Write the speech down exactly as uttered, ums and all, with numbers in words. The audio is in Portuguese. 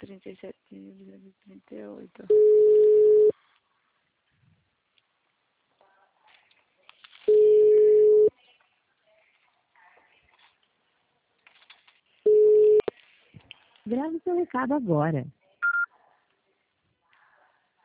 trinta e sete mil e trinta e oito. Grave seu recado agora.